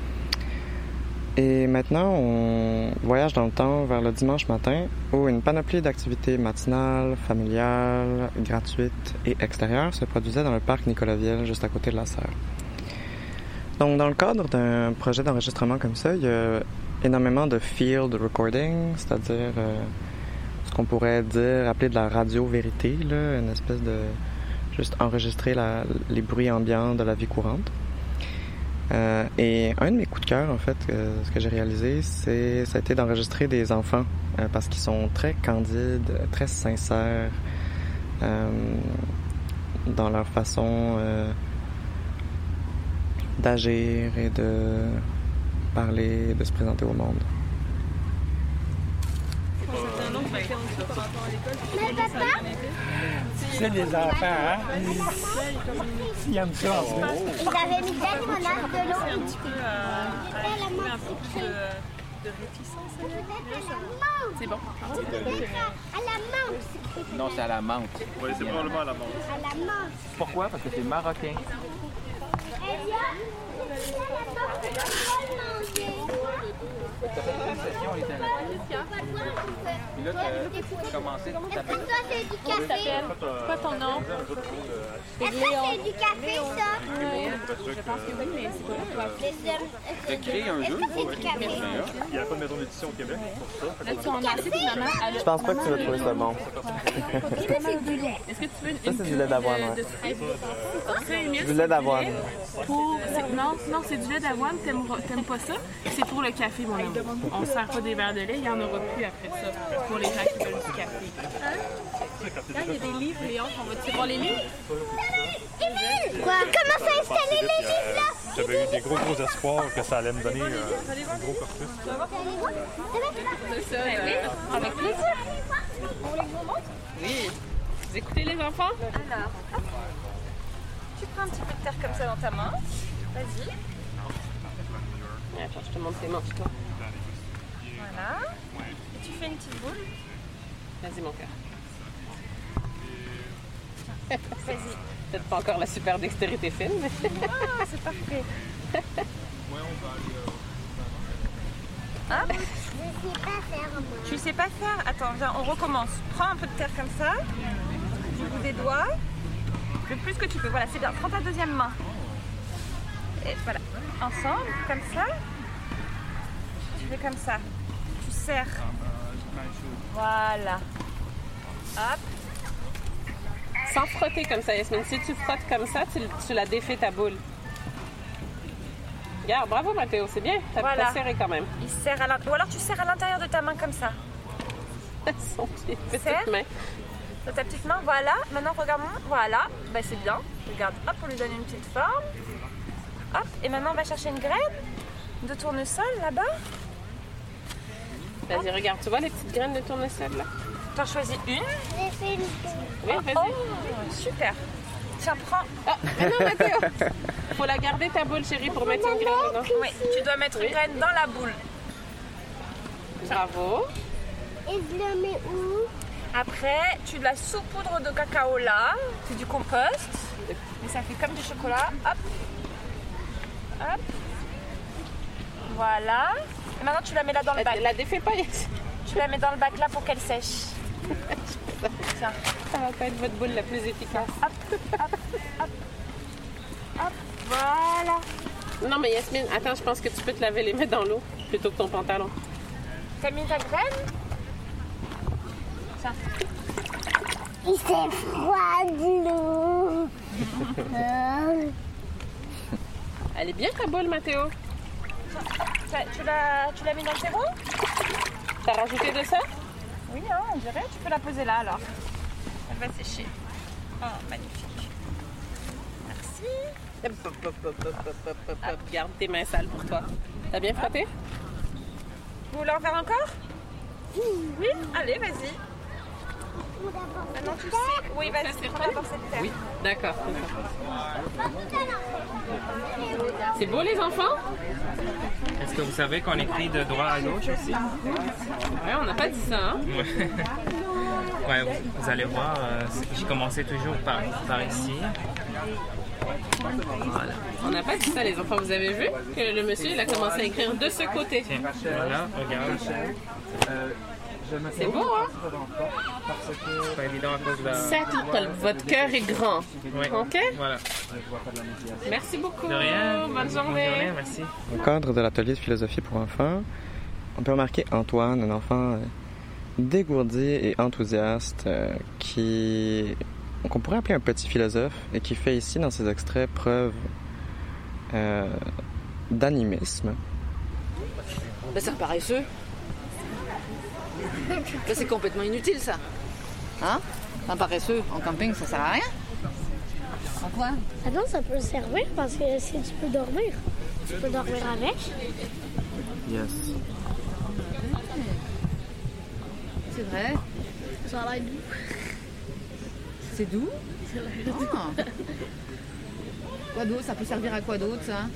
Et maintenant, on voyage dans le temps vers le dimanche matin où une panoplie d'activités matinales, familiales, gratuites et extérieures se produisait dans le parc Nicolas-Viel, juste à côté de la serre. Donc, dans le cadre d'un projet d'enregistrement comme ça, il y a énormément de field recording, c'est-à-dire ce qu'on pourrait appeler de la radio-vérité, là, une espèce de... juste enregistrer les bruits ambiants de la vie courante. Et un de mes coups de cœur, en fait, ce que j'ai réalisé, ça a été d'enregistrer des enfants parce qu'ils sont très candides, très sincères dans leur façon d'agir et de parler, de se présenter au monde. C'est les enfants, hein? Ils aiment ça. Ils avaient mis de la limonade, de l'eau. C'est un petit peu un peu de réticence. C'est bon. À la menthe. Non, c'est à la menthe. Oui, c'est probablement à la menthe. À la menthe. Pourquoi? Parce que c'est marocain. T'as fait une session, on était à la Puis là, t'as commencé. Est-ce que toi, c'est du café? Quoi ton nom? Est-ce que c'est du café, ça? Je pense que oui, mais c'est pas toi. T'as créé un jeu? C'est du café. Il n'y a pas de maison d'édition au Québec pour ça. Là, tu en as assez, puis maman, Je pense pas que tu vas trouver ça bon. C'est du lait. Est-ce que tu veux une Ça, c'est du lait d'avoine, ouais. Du lait d'avoine. Non, c'est du lait d'avoine. T'aimes pas ça? C'est pour le café, mon ami. On ne sert pas des verres de lait. Il n'y en aura plus après ça pour les gens qui veulent du café. Là, il y a des livres, Léon. On va-tu voir les livres? Quoi? Comment ça installer les livres, là? J'avais eu des gros espoirs que ça allait me donner un gros corpus. C'est ça, oui. Avec plaisir. On les vous montre? Oui. Vous écoutez, les enfants? Alors, hop. Tu prends un petit peu de terre comme ça dans ta main. Vas-y. Attends, je te montre tes manches, toi. Voilà. Et tu fais une petite boule. Vas-y, mon cœur. Vas-y. Peut-être pas encore la super dextérité fine, mais... Ah, c'est parfait. Hop. Je sais pas faire, moi. Tu sais pas faire? Attends, viens, on recommence. Prends un peu de terre comme ça. Du bout des doigts. Le plus que tu peux. Voilà, c'est bien. Prends ta deuxième main. Et voilà. Ensemble, comme ça. Tu fais comme ça. Tu serres. Voilà. Hop. Sans frotter comme ça, Yasmine. Si tu frottes comme ça, tu la défais ta boule. Regarde, bravo Mathéo, c'est bien. T'as serré quand même. Il serre à l'intérieur. Ou alors tu serres à l'intérieur de ta main comme ça. Son petite main. De ta petite main, voilà. Maintenant, regarde-moi. Voilà. Ben, c'est bien. Regarde, hop, on lui donne une petite forme. Hop. Et maintenant, on va chercher une graine de tournesol là-bas. Vas-y, regarde. Tu vois les petites graines de tournesol là? T'en choisis une. J'ai fait une... Oui, vas-y. Oh, super. Tiens, prends. Ah, mais non, Mathéo. Faut la garder ta boule, chérie, pour mettre une graine dedans. Oui, tu dois mettre une graine dans la boule. Bravo. Et je le mets où? Après, tu la saupoudres de cacao là. C'est du compost. Et ça fait comme du chocolat. Hop. Hop. Voilà. Et maintenant, tu la mets là dans le bac. La défais pas, Yass. Tu la mets dans le bac là pour qu'elle sèche. Tiens. Ça va pas être votre boule la plus efficace. Hop, hop, hop. Hop, voilà. Non, mais Yasmine, attends, je pense que tu peux te laver les mains dans l'eau plutôt que ton pantalon. T'as mis ta graine? Tiens. Il fait froid de l'eau. Elle est bien ta boule, Mathéo. Tu l'as mis dans le terreau? T'as rajouté de ça? Oui, hein, on dirait. Tu peux la poser là alors. Elle va sécher. Oh, magnifique. Merci. Garde tes mains sales pour toi. T'as bien frotté? Vous voulez en faire encore? Oui. Allez, vas-y. Maintenant tu sais. Oui, vas-y, prends d'abord cette terre. Oui, d'accord. C'est beau les enfants? Est-ce que vous savez qu'on écrit de droite à gauche aussi? Ouais, on n'a pas dit ça, hein? Ouais, vous allez voir, j'ai commencé toujours par ici. Voilà. On n'a pas dit ça, les enfants. Vous avez vu que le monsieur, il a commencé à écrire de ce côté. Tiens, voilà, regarde. C'est beau, hein? C'est pas évident à cause de la... Votre cœur est grand. Oui. OK? Voilà. Merci beaucoup. De rien. Bonne journée. Merci. Au cadre de l'atelier de philosophie pour enfants, on peut remarquer Antoine, un enfant dégourdi et enthousiaste qu'on pourrait appeler un petit philosophe et qui fait ici dans ses extraits preuve d'animisme. Ben, c'est un paresseux. Ben, c'est complètement inutile ça. Hein? Un paresseux en camping, ça sert à rien. En quoi? Ah non, ça peut servir parce que si tu peux dormir, tu peux dormir avec. Yes. C'est vrai. Ça a l'air doux. C'est doux? Ah. Quoi d'autre? Ça peut servir à quoi d'autre, ça?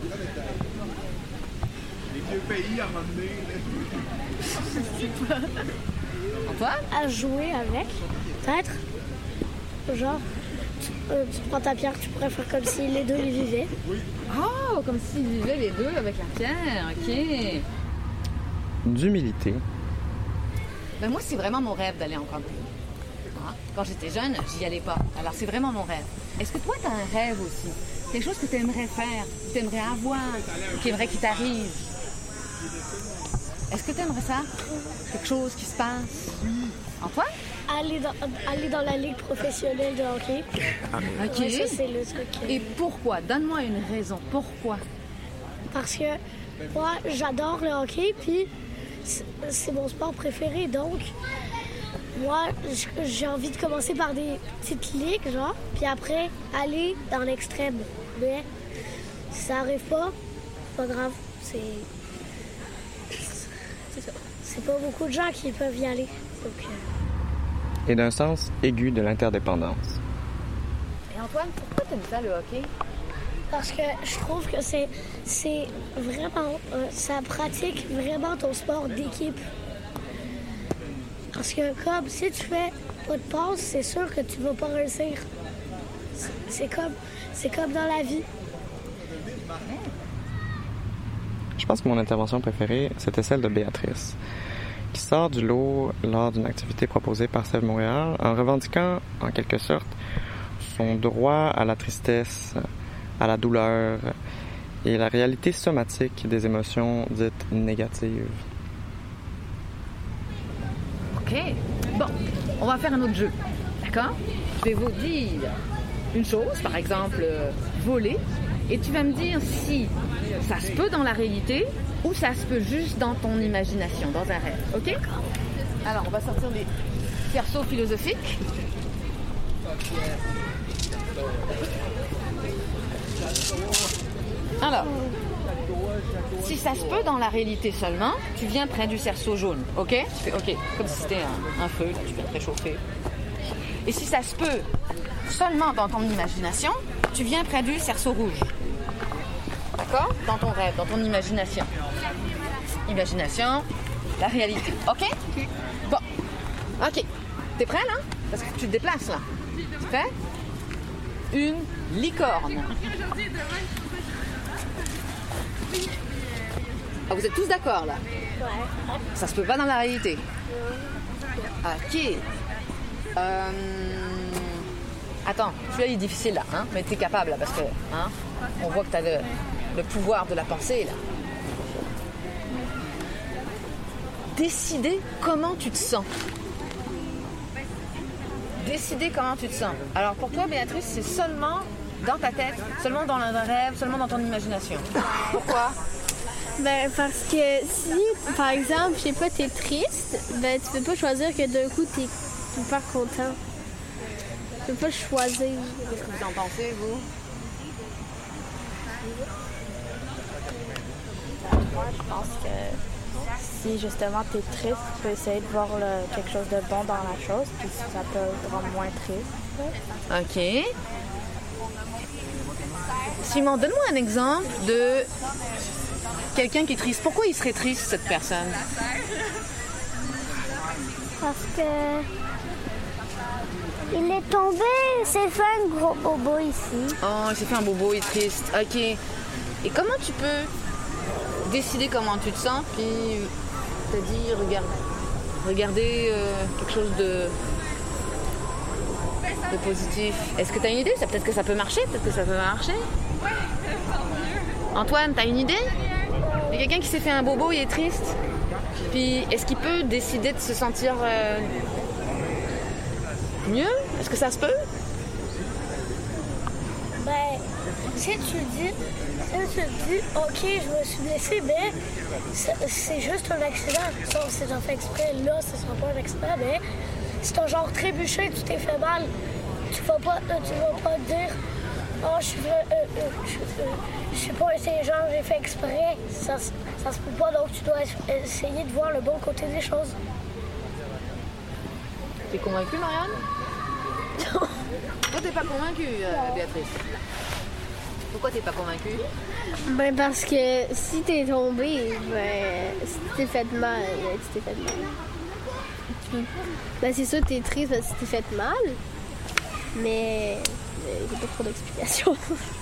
Les vieux pays, à un moment donné. Je sais pas. Antoine? À jouer avec, peut-être. Genre, tu prends ta pierre, tu pourrais faire comme si les deux les vivaient. Oh, comme s'ils vivaient les deux avec la pierre, ok. D'humilité. Ben moi, c'est vraiment mon rêve d'aller en camping. Hein? Quand j'étais jeune, j'y allais pas. Alors, c'est vraiment mon rêve. Est-ce que toi, tu as un rêve aussi? Quelque chose que tu aimerais faire, que tu aimerais avoir, qui aimerait qu'il t'arrive? Est-ce que tu aimerais ça? Quelque chose qui se passe? Antoine? Aller dans la ligue professionnelle de hockey. Ok. Ouais, ça, c'est le truc. Et pourquoi? Donne-moi une raison. Pourquoi? Parce que moi, j'adore le hockey, puis c'est mon sport préféré. Donc, moi, j'ai envie de commencer par des petites ligues, genre, puis après, aller dans l'extrême. Mais si ça arrive pas, c'est pas grave. C'est pas beaucoup de gens qui peuvent y aller. Donc, Et d'un sens aigu de l'interdépendance. Et Antoine, pourquoi t'aimes ça, le hockey? Parce que je trouve que c'est vraiment... ça pratique vraiment ton sport d'équipe. Parce que comme si tu fais pas de passe, c'est sûr que tu vas pas réussir. C'est comme dans la vie. Je pense que mon intervention préférée, c'était celle de Béatrice, qui sort du lot lors d'une activité proposée par Sève Montréal en revendiquant, en quelque sorte, son droit à la tristesse, à la douleur et la réalité somatique des émotions dites négatives. OK. Bon, on va faire un autre jeu. D'accord? Je vais vous dire une chose, par exemple, voler, et tu vas me dire si ça se peut dans la réalité ou ça se peut juste dans ton imagination, dans un rêve. OK? Alors, on va sortir des cerceaux philosophiques. Alors, si ça se peut dans la réalité seulement, tu viens près du cerceau jaune, ok? Tu fais ok, comme si c'était un feu, là, tu viens te réchauffer. Et si ça se peut seulement dans ton imagination, tu viens près du cerceau rouge. D'accord? Dans ton rêve, dans ton imagination. Imagination, la réalité, ok? Bon, ok. T'es prêt là? Parce que tu te déplaces là. Tu prêt? Une licorne. Ah, vous êtes tous d'accord là? Ouais. Ça se peut pas dans la réalité. Ok. Attends, celui-là il est difficile là, hein? Mais t'es capable là parce que, hein? On voit que t'as le pouvoir de la pensée là. Décider comment tu te sens. Décider comment tu te sens. Alors pour toi, Béatrice, c'est seulement dans ta tête, seulement dans un rêve, seulement dans ton imagination. Pourquoi? Ben parce que si, par exemple, je sais pas, t'es triste, ben tu peux pas choisir que d'un coup t'es super content. Tu peux pas choisir. Qu'est-ce que vous en pensez, vous? Moi, je pense que si justement t'es triste, tu peux essayer de voir quelque chose de bon dans la chose, puis ça peut te rendre moins triste. Ok. Simon, donne-moi un exemple de quelqu'un qui est triste. Pourquoi il serait triste, cette personne? Parce que il est tombé, il s'est fait un gros bobo ici. Oh, il s'est fait un bobo, il est triste. Ok. Et comment tu peux décider comment tu te sens, puis te dire, regarder quelque chose de positif. Est-ce que tu as une idée? Peut-être que ça peut marcher, peut-être que ça peut marcher. Antoine, t'as une idée? Il y a quelqu'un qui s'est fait un bobo, il est triste. Puis est-ce qu'il peut décider de se sentir mieux? Est-ce que ça se peut? Ben, si tu dis, ok, je me suis blessé, mais c'est juste un accident. Sauf si j'en fais exprès, là, ce sera pas un accident, mais si t'as genre trébuché, tu t'es fait mal, tu vas pas dire, oh, je suis pas intelligent, j'ai fait exprès. Ça se peut pas, donc tu dois essayer de voir le bon côté des choses. T'es convaincue, Marianne? Toi, t'es pas convaincue, Béatrice? Pourquoi t'es pas convaincue? Ben parce que si t'es tombée, ben si t'es fait mal, tu t'es fait mal. Ben c'est sûr que t'es triste parce que tu t'es fait mal, mais j'ai pas trop d'explications.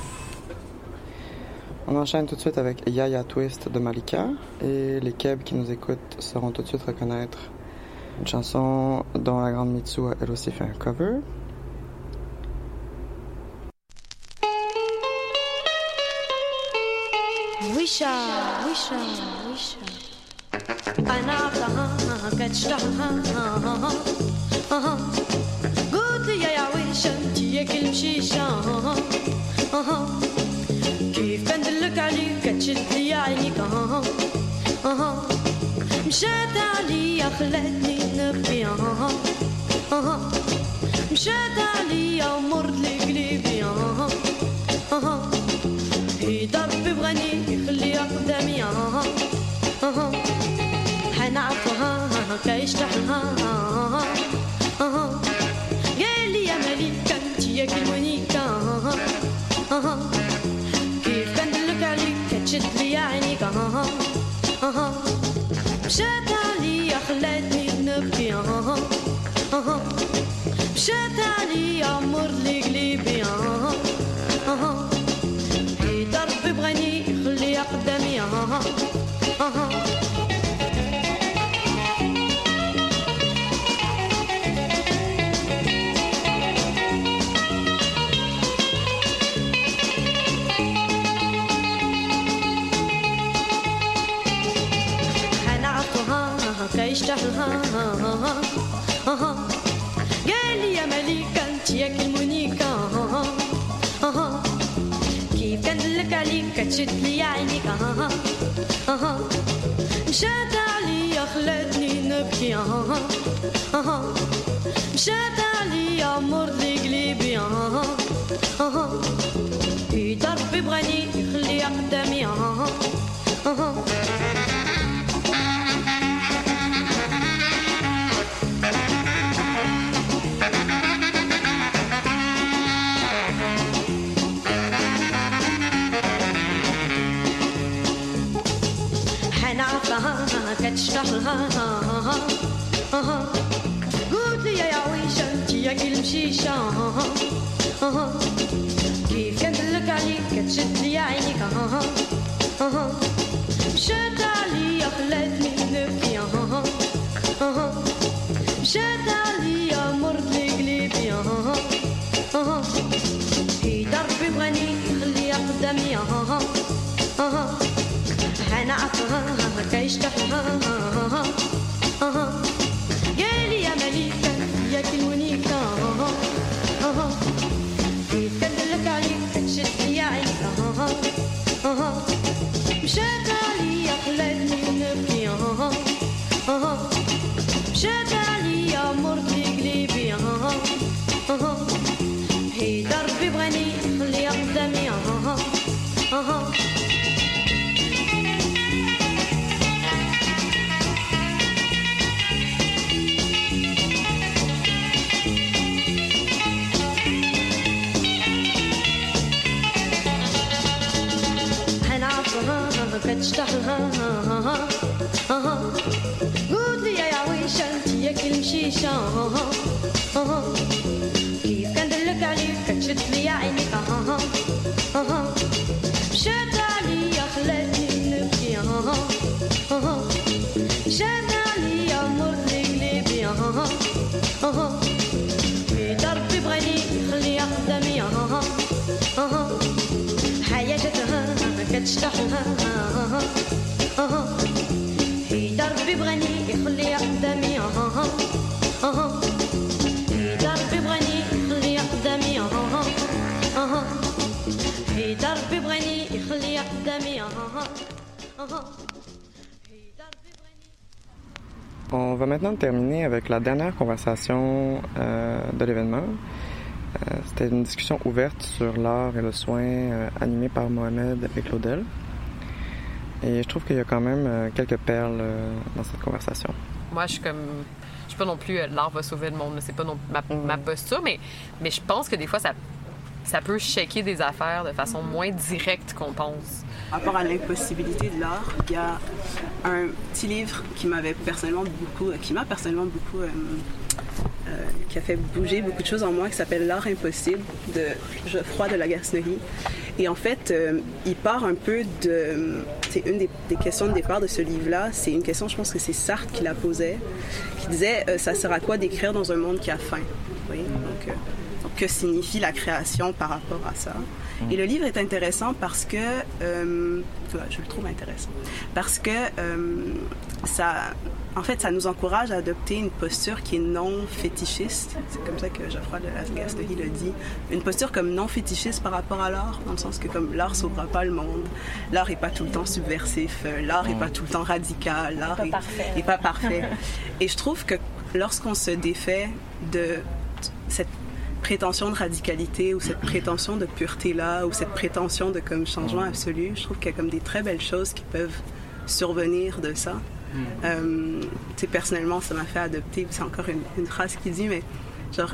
On enchaîne tout de suite avec Yaya Twist de Malika et les Keb qui nous écoutent sauront tout de suite reconnaître une chanson dont la grande Mitsu a elle aussi fait un cover. Wisha, wisha, wisha. أنا كتشتاق قلت لي يا ويشا انتي كل مشيشة كيف كندلك عليك كتشد لي عينيك مشات عليا خلتني نبكي مشات عليا ومرت لي قلبي هي ضرب بغني يخليها قدامي حنعرفها كيشتحها قال لي يا مليكة انتي يا كلمونيكا كيف كندلك عليك كتشد لي عينيك مشات عليا خلتني نبكي مشات عليا مر لي قلبي هي ضرب بغني يخليها قدامي كيشتهلها قال لي يا مليكة انت يا كلمونيكا كيف كندلك عليك كتشد لي عينيك مشات عليا خلتني نبكي مشات عليا مر لي قلبي يضرب بغني يخليها قدامي كتشتغلها قلت لي يا عويشة انتي يا كل مشيشة كيف كندلك عليك كتشد لي عينيك مشات عليا خلتني نبكي مشات عليا مرت لي قلبي هي ضرب بغني يخليها قدامي أنا عطها كيشتحها قالي يا مليكة يا كلونيكا كيف كندلك عليك كتشد لي عينيك مشات عليا خلتني نبكي مشات عليا مرت لي قلبي هي ضرب بغني يخليها قدامي كتشتغلها قلت لي يا عويشة انتي يا كل مشيشة كيف كندلك عليك كتشد لي عينيك مشات عليا خلتني نبكي مشات عليا مر لي قلبي في ضرب بغني يخليها قدامي حياتها كتشتحلها هي ضرب بغني يخليها قدامي هي ضرب بغني يخليها قدامي هي ضرب بغني يخليها قدامي On va maintenant terminer avec la dernière conversation de l'événement. C'était une discussion ouverte sur l'art et le soin animée par Mohamed et Claudel. Et je trouve qu'il y a quand même quelques perles dans cette conversation. Moi, je suis comme suis pas non plus l'art va sauver le monde, c'est pas ma posture, mais je pense que des fois, ça peut shaker des affaires de façon moins directe qu'on pense. Par rapport à l'impossibilité de l'art, il y a un petit livre qui m'a personnellement beaucoup qui a fait bouger beaucoup de choses en moi, qui s'appelle L'art impossible de Geoffroy de Lagasnerie. Et en fait, il part un peu de... C'est une des questions de départ de ce livre-là. C'est une question, je pense que c'est Sartre qui la posait, qui disait ça sert à quoi d'écrire dans un monde qui a faim? Oui, donc que signifie la création par rapport à ça? Et le livre est intéressant parce que... je le trouve intéressant. Parce que ça nous encourage à adopter une posture qui est non fétichiste. C'est comme ça que Geoffroy de Lagasnerie le dit. Une posture comme non fétichiste par rapport à l'art, dans le sens que comme l'art ne sauvera pas le monde, l'art n'est pas tout le temps subversif, l'art n'est pas tout le temps radical, l'art n'est pas parfait. Et je trouve que lorsqu'on se défait de cette prétention de radicalité ou cette prétention de pureté-là ou cette prétention de comme changement absolu, je trouve qu'il y a comme des très belles choses qui peuvent survenir de ça. Personnellement, ça m'a fait adopter, c'est encore une phrase qui dit, mais genre,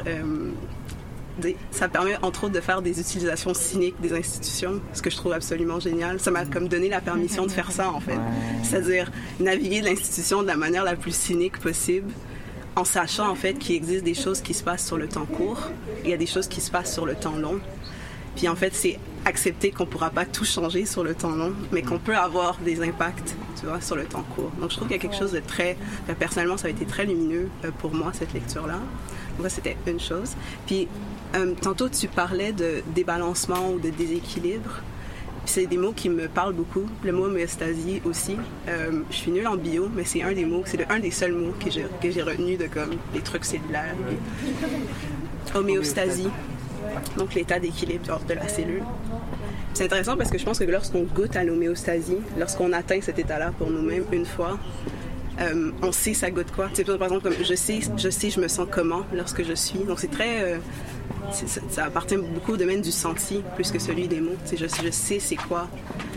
ça permet entre autres de faire des utilisations cyniques des institutions, ce que je trouve absolument génial. Ça m'a comme donné la permission de faire ça, en fait. C'est-à-dire naviguer de l'institution de la manière la plus cynique possible, en sachant en fait qu'il existe des choses qui se passent sur le temps court, il y a des choses qui se passent sur le temps long. Puis en fait, c'est accepter qu'on ne pourra pas tout changer sur le temps long, mais qu'on peut avoir des impacts, tu vois, sur le temps court. Donc je trouve qu'il y a quelque chose de très... personnellement, ça a été très lumineux pour moi, cette lecture-là. Donc ça, c'était une chose. Puis tantôt, tu parlais de débalancement ou de déséquilibre. C'est des mots qui me parlent beaucoup. Le mot homéostasie aussi. Je suis nulle en bio, mais c'est un des seuls mots que j'ai retenu de comme les trucs cellulaires. Homéostasie. Donc l'état d'équilibre de la cellule. C'est intéressant parce que je pense que lorsqu'on goûte à l'homéostasie, lorsqu'on atteint cet état-là pour nous-mêmes une fois, on sait ça goûte quoi. C'est par exemple comme je sais je me sens comment lorsque je suis. Donc c'est très ça appartient beaucoup au domaine du senti plus que celui des mots. Je sais c'est quoi.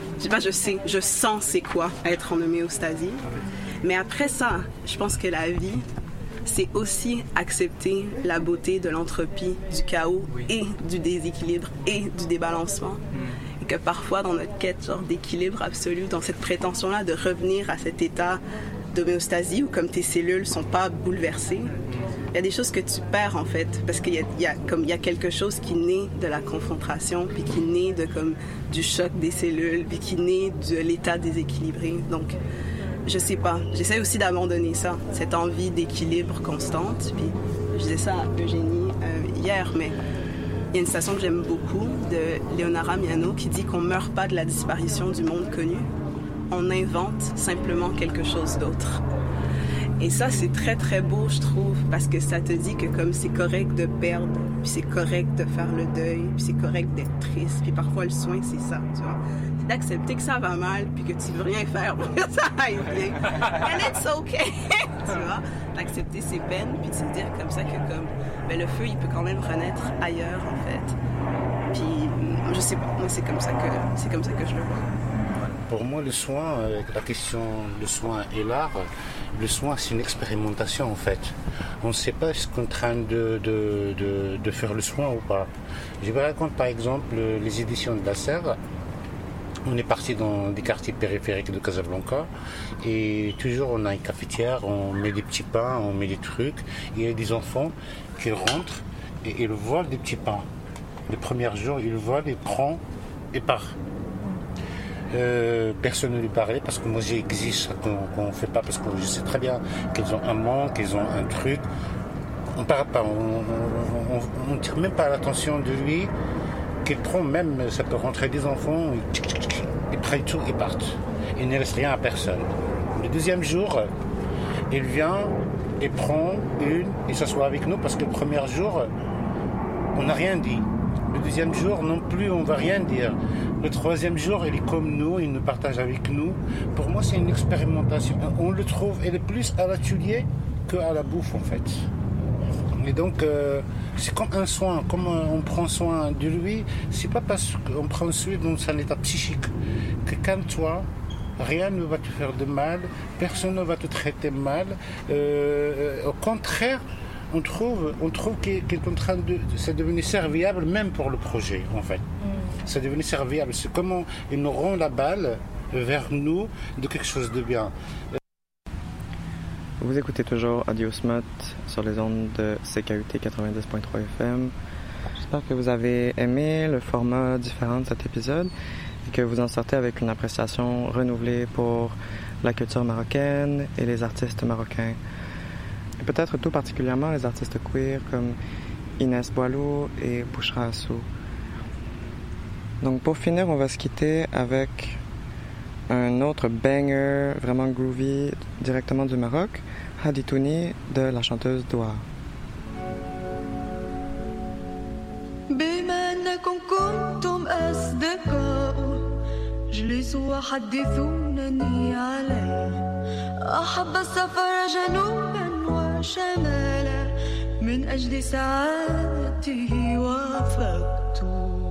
Je sens c'est quoi être en homéostasie. Mais après ça, je pense que la vie, c'est aussi accepter la beauté de l'entropie, du chaos et du déséquilibre et du débalancement. Et que parfois, dans notre quête d'équilibre absolu, dans cette prétention-là de revenir à cet état d'homéostasie où comme tes cellules sont pas bouleversées, il y a des choses que tu perds en fait, parce qu'il y a quelque chose qui naît de la confrontation, puis qui naît de comme du choc des cellules, puis qui naît de l'état déséquilibré. Donc, je sais pas. J'essaie aussi d'abandonner ça, cette envie d'équilibre constante. Puis je disais ça à Eugénie hier, mais il y a une citation que j'aime beaucoup de Leonora Miano qui dit qu'on meurt pas de la disparition du monde connu, on invente simplement quelque chose d'autre. Et ça, c'est très, très beau, je trouve, parce que ça te dit que comme c'est correct de perdre, puis c'est correct de faire le deuil, puis c'est correct d'être triste, puis parfois le soin, c'est ça, tu vois. C'est d'accepter que ça va mal, puis que tu veux rien faire pour que ça aille bien. And it's okay, tu vois. D'accepter ses peines, puis de se dire comme ça que comme, le feu, il peut quand même renaître ailleurs, en fait. Puis, je sais pas, moi, c'est comme ça que je le vois. Pour moi, le soin, la question le soin et l'art, le soin, c'est une expérimentation en fait. On ne sait pas ce qu'on est en train de faire le soin ou pas. Je vous raconte par exemple les éditions de la Serre. On est parti dans des quartiers périphériques de Casablanca et toujours on a une cafetière, on met des petits pains, on met des trucs. Il y a des enfants qui rentrent et ils volent des petits pains. Le premier jour, ils volent, ils prennent et partent. Personne ne lui parlait parce que moi j'exige qu'on ne fait pas parce que je sais très bien qu'ils ont un manque, qu'ils ont un truc. On ne parle pas, on ne tire même pas l'attention de lui, qu'il prend même, ça peut rentrer des enfants, ils prennent tout et partent. Il ne laisse rien à personne. Le deuxième jour, il vient, il prend il s'assoit avec nous parce que le premier jour, on n'a rien dit. Le deuxième jour, non plus, on ne va rien dire. Le troisième jour, il est comme nous, il nous partage avec nous. Pour moi, c'est une expérimentation. On le trouve, elle est plus à l'atelier qu'à la bouffe, en fait. Et donc, c'est comme un soin. Comme on prend soin de lui, c'est pas parce qu'on prend soin dans son état psychique que calme-toi, rien ne va te faire de mal, personne ne va te traiter mal. Au contraire, on trouve qu'il est en train c'est devenu serviable même pour le projet, en fait. C'est devenu serviable. C'est comment ils nous rendent la balle vers nous de quelque chose de bien. Vous écoutez toujours Audio Smut sur les ondes de CKUT 90.3 FM. J'espère que vous avez aimé le format différent de cet épisode et que vous en sortez avec une appréciation renouvelée pour la culture marocaine et les artistes marocains. Et peut-être tout particulièrement les artistes queer comme Inès Boileau et Bouchra Assou. Donc pour finir, on va se quitter avec un autre banger vraiment groovy directement du Maroc, Haditouni de la chanteuse Doua. بما أنكم كنتم أصدقاء اجلسوا وحدثونني عليه أحب السفر جنوبا وشمالا من أجل سعادته وافقت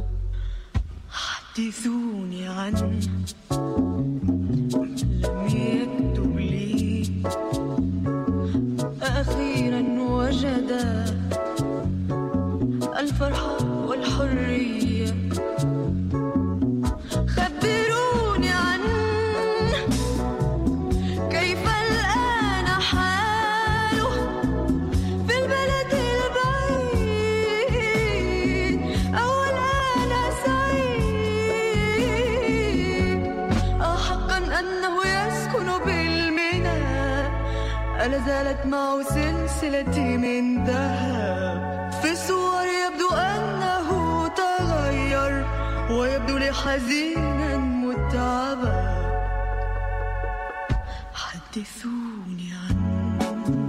حدثوني عنه لم يكتب لي أخيرا وجد الفرحة والحرية خبروني عنه كيف الآن حاله في البلد البعيد أو الآن سعيد أحقا أنه يسكن بالميناء ألا زالت معه سلسلتي من ذهب في الصور يبدو أنه تغير ويبدو لي حزينا متعبا حدثوني عنه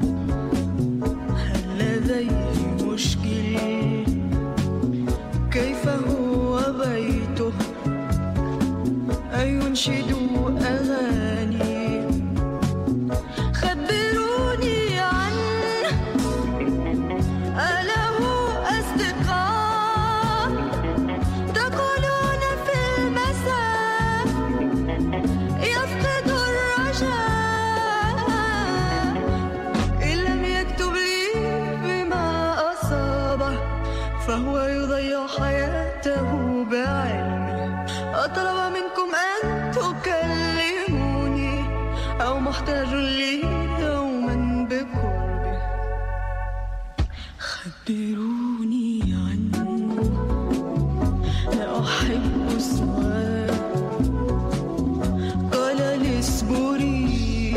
هل لديه مشكل كيف هو بيته أينشد أغاني خبروني عنه أله أصدقاء تقولون في المساء يفقد الرجاء إن لم يكتب لي بما أصابه فهو يضيع حياته بعلمه أطلب منكم أن تكلموني أو محتاج لي يوما بقربه خبروني عنه لا أحب سواه قال لي اصبري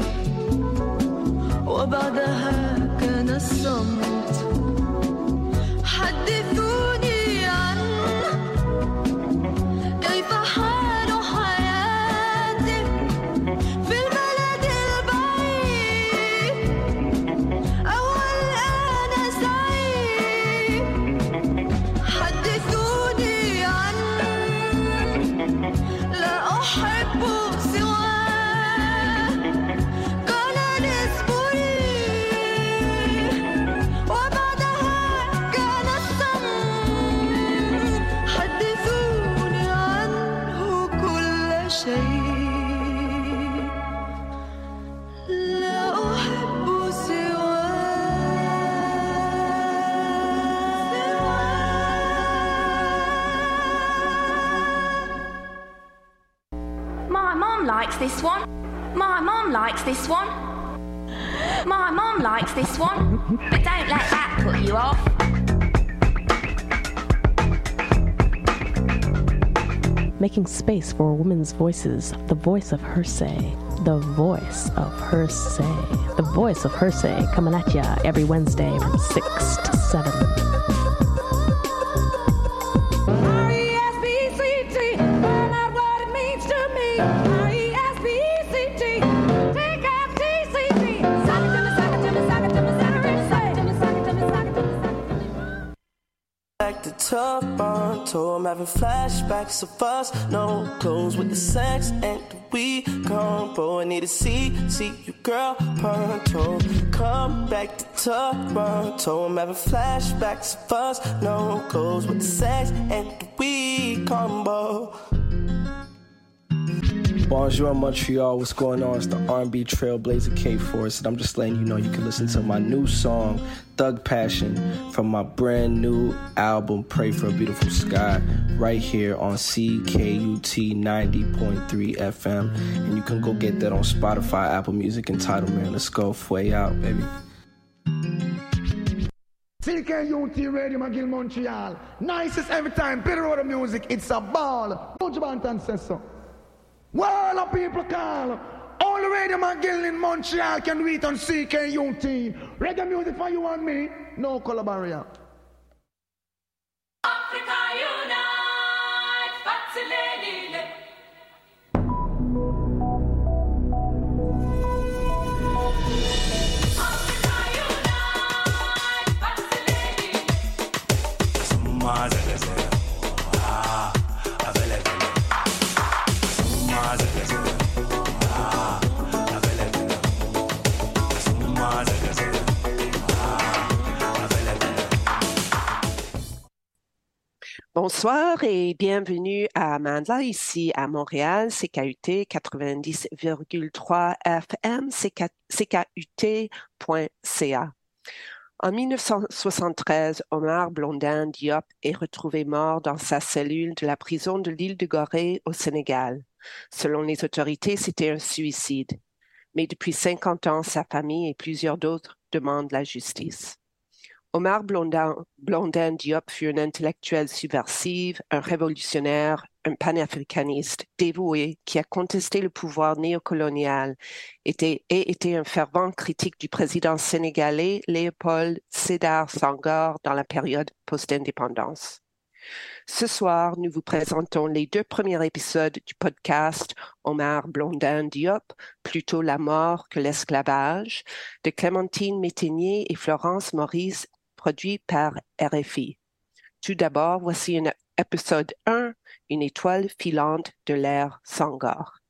وبعدها كان الصمت حدثوني عنه كيف حال حياتي في البلد البعيد أو الآن سعيد حدثوني عنه لا أحب سواه قال لي اصبري وبعدها كان الصمت حدثوني عنه كل شيء لا أحب My mom likes this one. My mom likes this one. My mom likes this one. But don't let that put you off. Making space for women's voices, the voice of her say, the voice of her say, the voice of her say, coming at ya every Wednesday from 6 to 7. R-E-S-P-C-T, find out what it means to me. R-E-S-P-C-T, take out T-C-T. Sock it to me, sock it to me, sock it to me, sock it to me, sock it to me, sock it to me, sock it to me. Back to Toronto, I'm having flashbacks of us. No clothes with the sex and the weed combo. I need to see you, girl, pronto. Come back to Toronto, I'm having flashbacks of us. No clothes with the sex and the weed combo. Bonjour Montreal, what's going on? It's the R&B Trailblazer K-Force, and I'm just letting you know you can listen to my new song, Thug Passion, from my brand new album, Pray for a Beautiful Sky, right here on CKUT 90.3 FM, and you can go get that on Spotify, Apple Music, and Tidal, man. Let's go, Fway out, baby. CKUT Radio McGill Montreal, nicest every time, better road of music, it's a ball. Coach Bantan says so. World of people call. Only Radio McGill in Montreal can do it on CKUT. Reggae music for you and me, no color barrier. Africa unite, Batsilele. Africa unite, Batsilele. Bonsoir et bienvenue à Manza, ici à Montréal, CKUT 90,3 FM, CKUT.ca. En 1973, Omar Blondin Diop est retrouvé mort dans sa cellule de la prison de l'île de Gorée au Sénégal. Selon les autorités, c'était un suicide. Mais depuis 50 ans, sa famille et plusieurs d'autres demandent la justice. Omar Blondin Diop fut un intellectuel subversif, un révolutionnaire, un panafricaniste dévoué qui a contesté le pouvoir néocolonial et était un fervent critique du président sénégalais Léopold Sédar Senghor dans la période post-indépendance. Ce soir, nous vous présentons les 2 premiers épisodes du podcast Omar Blondin Diop, plutôt la mort que l'esclavage, de Clémentine Métainier et Florence Maurice, produit par RFI. Tout d'abord, voici un épisode 1, une étoile filante de l'ère Senghor.